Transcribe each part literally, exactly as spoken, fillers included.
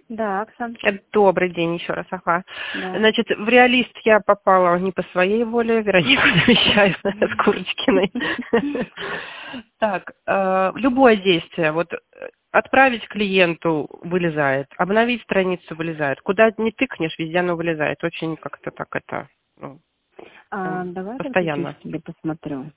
Да, Оксан. Добрый день еще раз, ага. Да. Значит, в реалист я попала не по своей воле, Веронику замещаю с Курочкиной. Так, любое действие, вот отправить клиенту вылезает, обновить страницу вылезает. Куда не тыкнешь, везде оно вылезает. Очень как-то так это, ну, А, давай постоянно. я тебе посмотрю.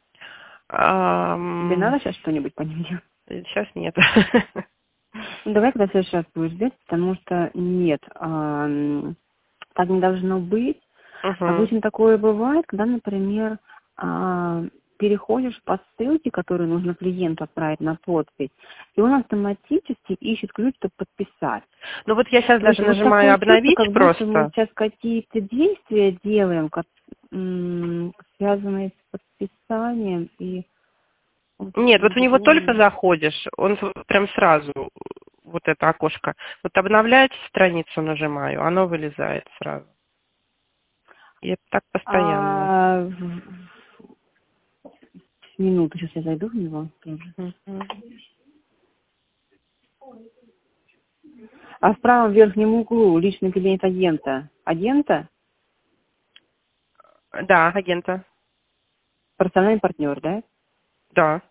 Um, Тебе надо сейчас что-нибудь по ним делать? Сейчас нет. Ну, давай, когда в следующий раз будешь делать, потому что нет, а, так не должно быть. Uh-huh. Обычно такое бывает, когда, например, а, переходишь по ссылке, которую нужно клиенту отправить на подпись, и он автоматически ищет ключ, чтобы подписать. Ну вот я сейчас То есть даже вот нажимаю такое чувство, обновить как просто. будто мы сейчас какие-то действия делаем, как, м- связанные с подписанием и... Нет, вот в него только заходишь, он прям сразу, вот это окошко. Вот обновлять страницу нажимаю, оно вылезает сразу. И это так постоянно. А, минуту, сейчас я зайду в него тоже. Uh-huh. А в правом верхнем углу личный кабинет агента. Агента? Да, агента. Персональный партнер, да? Да.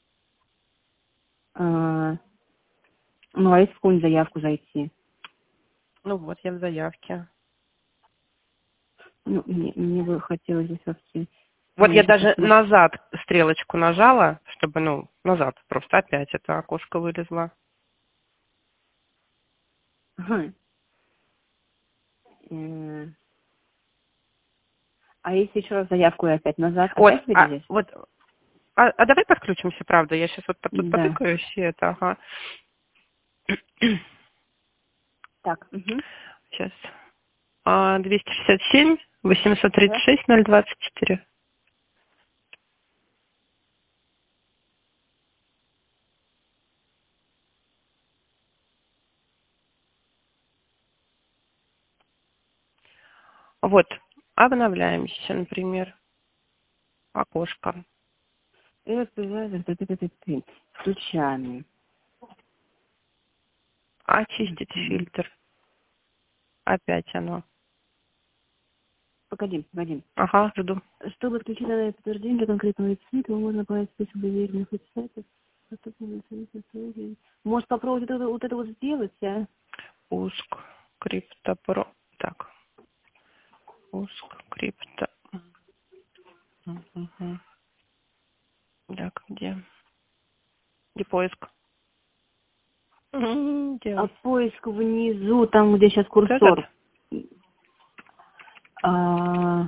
А, ну, а если в какую-нибудь заявку зайти? Ну вот, я в заявке. Ну, мне, мне бы хотелось здесь вообще... Вот Ну, я сейчас даже посмотрю. назад стрелочку нажала, чтобы, ну, назад просто опять это окошко вылезло. Ага. Э, А если еще раз заявку и опять назад, Вот, опять а, вылезешь? вот, а, а давай подключимся, правда, я сейчас вот тут Да. потыкаюсь, и это, ага. Так. Угу. Сейчас. А, двести шестьдесят семь, восемьсот тридцать шесть, ноль двадцать четыре. Вот, обновляемся, например, окошко. И вот появляется включаем. Очистить фильтр. Опять оно. Погоди, погоди. Ага, жду. Чтобы отключить данное подтверждение для конкретного веб-сайта, его можно понять список доверенных веб-сайтов. Может попробовать вот это вот, это вот сделать, а? Пуск, криптопро. Так. Пуск, крипто. Угу. Так, где? Где поиск? Угу, А делай. поиск внизу, там, где сейчас Вот этот? курсор. А,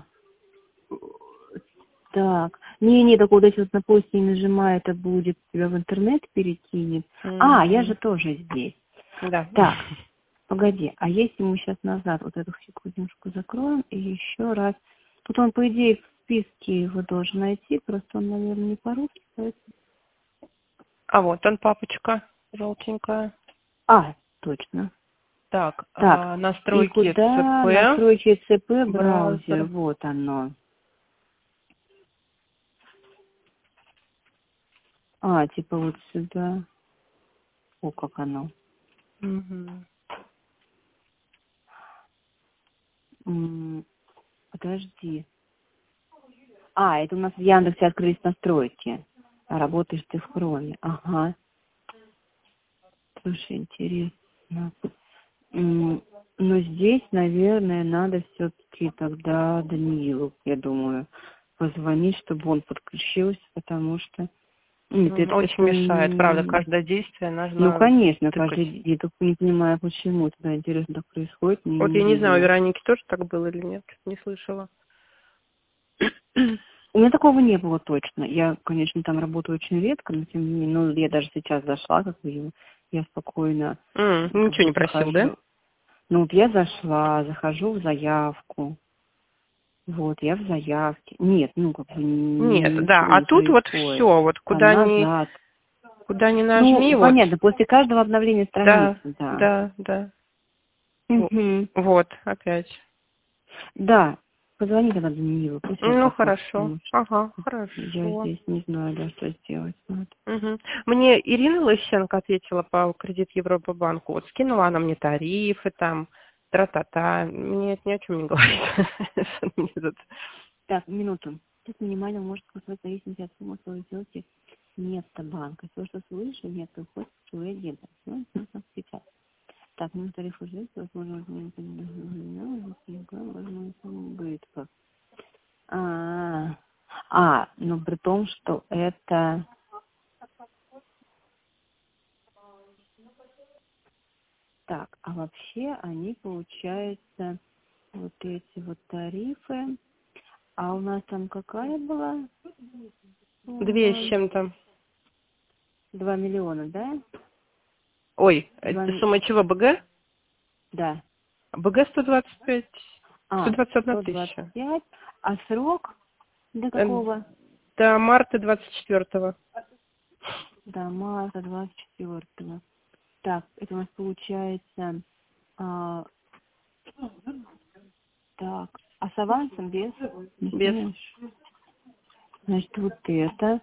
так. Не-не, так вот если вот на поиске не нажимаю, это будет тебя в интернет перекинет. А, я же тоже здесь. Да. Так, погоди, а если мы сейчас назад вот эту секундочку закроем и еще раз. Тут он, по идее, в списке его должен найти, просто он, наверное, не по-русски, поэтому... А вот он, папочка, желтенькая. А, точно. Так, Так, а, и настройки куда? ЦП, Настройки ЦП, браузер, браузер. вот оно. А, типа вот сюда. О, как оно. Угу. М, Подожди. А, это у нас в Яндексе открылись настройки. А работаешь ты в Хроме. Ага. Слушай, интересно. М, Но здесь, наверное, надо все-таки тогда Даниилу, я думаю, позвонить, чтобы он подключился, потому что... Нет, это, Очень это... мешает, правда, м, каждое действие Ну, нужно конечно, тыкать. каждый... Я только не понимаю, почему это, интересно, так происходит, не, Вот не я не знаю, у видела. Вероники тоже так было или нет, не слышала. У меня такого не было точно. Я, конечно, там работаю очень редко, но тем не менее, ну, я даже сейчас зашла, как бы, я спокойно М, как ничего бы не просил, да? захожу. Ну, вот я зашла, захожу в заявку. Вот, я в заявке. Нет, ну, как бы Нет, н- да, ничего а не тут вот происходит. все, вот Там куда ни, назад. куда ни нажми, Ну, вот, понятно, после каждого обновления страницы, да, да. да, да, Во- Угу. вот, опять. Да. Позвони тогда Даниилу. Пусть он Ну, посмотрит, хорошо. потому что Ага, Я хорошо. здесь не знаю, да, что сделать. Вот. Мгм. Мне Ирина Лысенко ответила по кредит Европа банку. Вот скинула она мне тарифы там, тра-та-та. Мне это ни о чем не говорит. Мне тут- Так, минуту. Тут минимально может быть зависимости от суммы своей сделки места банка. Все, что свыше, нет, уходит в свой агент. Ну, это сейчас. Так, ну, тариф уже, возможно, возможно, убытков. А, а, но при том, что это... Так, а вообще они, получается, вот эти вот тарифы. А у нас там какая была? Две с чем-то. Два миллиона, да? Ой, Два... это ми- сумма чего, БГ? Да. БГ сто двадцать пять, сто А, двадцать одна сто двадцать тысяча. пять. А срок до Э, какого? До марта двадцать четвёртого. До марта двадцать четвёртого. Так, это у нас получается... а, так, а с авансом без? Не Без. знаешь? Значит, вот это.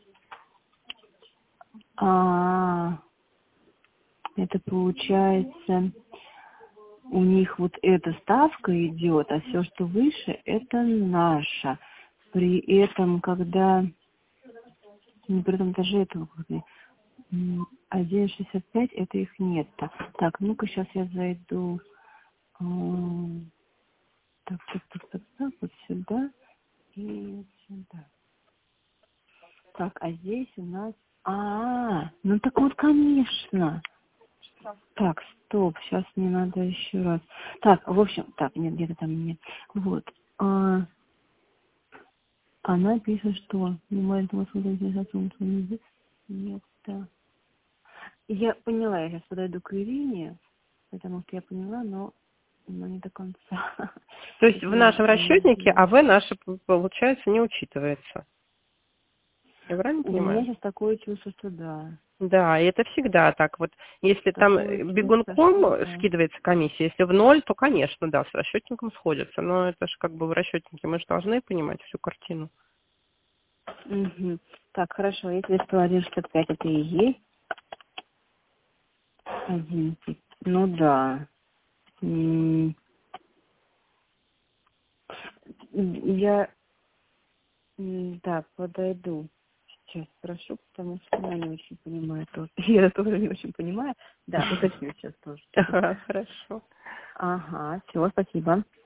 А, это получается... У них вот эта ставка идет, а все, что выше, это наша. При этом, когда... Ну, при этом даже этого... один шестьдесят пять это их нет. Так, ну-ка, сейчас я зайду. м, Так, так, так, так, так, вот сюда и вот сюда. Так, а здесь у нас... А, ну так вот, конечно. Так, стоп, сейчас мне надо еще раз. Так, в общем, так, нет, где-то там нет. Вот. А, она пишет, что внимание того, что нет, да. Я поняла, я сейчас подойду к Ирине, потому что я поняла, но, но не до конца. То есть Сейчас в я нашем расчетнике найду. АВ наше, п- получается, не учитывается. Я правильно У меня понимаю? сейчас такое чувство, что да. Да, и это всегда так. Вот если там Такое э, чувство, что бегунком да. скидывается комиссия, если в ноль, то, конечно, да, с расчетником сходится. Но это же как бы в расчетнике мы же должны понимать всю картину. Угу. Так, хорошо, если сто один шестьдесят пять это и есть один. Ну да. М, Я, м, да, подойду. Сейчас спрошу, потому что я не очень понимаю тоже. Я тоже не очень понимаю. Да, уточню сейчас тоже. Ага, хорошо. Ага, все, спасибо.